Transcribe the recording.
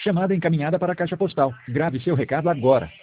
Chamada encaminhada para a caixa postal. Grave seu recado agora.